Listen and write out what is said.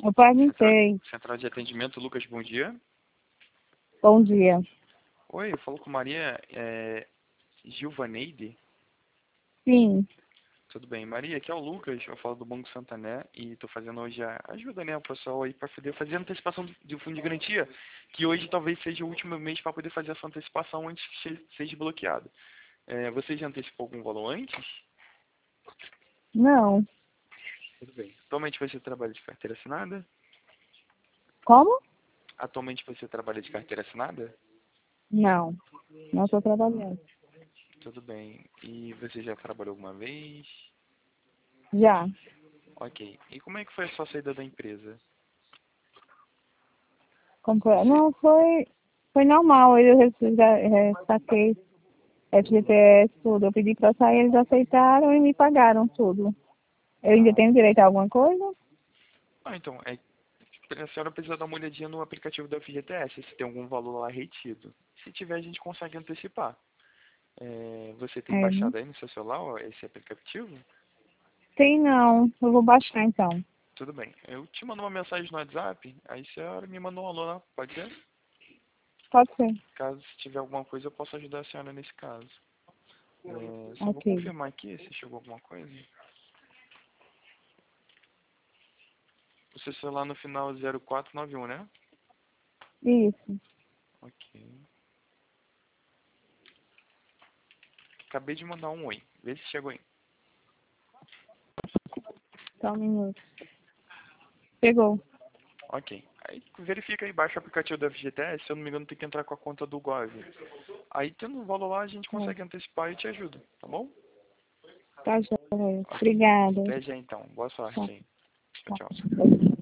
Eu Central, perguntei. Central de Atendimento, Lucas, bom dia. Bom dia. Oi, eu falo com Maria Gilvaneide. Sim. Tudo bem, Maria, aqui é o Lucas, eu falo do Banco Santander e estou fazendo hoje a ajuda, né, o pessoal aí para poder fazer a antecipação do fundo de garantia, que hoje talvez seja o último mês para poder fazer essa antecipação antes que seja bloqueado. Você já antecipou algum valor antes? Não. Tudo bem. Atualmente você trabalha de carteira assinada? Como? Atualmente você trabalha de carteira assinada? Não. Não estou trabalhando. Tudo bem. E você já trabalhou alguma vez? Já. Ok. E como é que foi a sua saída da empresa? Comprei. Você... Não, foi normal. Eu saquei FGTS, tudo. Eu pedi para sair, eles aceitaram e me pagaram tudo. Eu ainda Ah, tenho direito a alguma coisa? então, a senhora precisa dar uma olhadinha no aplicativo da FGTS, se tem algum valor lá retido. Se tiver, a gente consegue antecipar. Você tem É, né? baixado aí no seu celular ó, esse aplicativo? Tem não. Eu vou baixar então. Tudo bem. Eu te mando uma mensagem no WhatsApp, aí a senhora me manda um alô lá, pode ser? Pode ser. Caso tiver alguma coisa, eu posso ajudar a senhora nesse caso. Só vou Ok. confirmar aqui se chegou alguma coisa. O seu celular no final é 0491, né? Isso. Ok. Acabei de mandar um oi. Vê se chegou aí. Só um minuto. Chegou. Ok. Aí verifica aí, baixa o aplicativo da FGTS, se eu não me engano tem que entrar com a conta do Gov. Aí tendo um valor lá, a gente É. consegue antecipar e te ajuda, tá bom? Tá, joia. Ok. Obrigada. Até já então. Boa sorte Tá. aí. Tchau, tchau. Tá.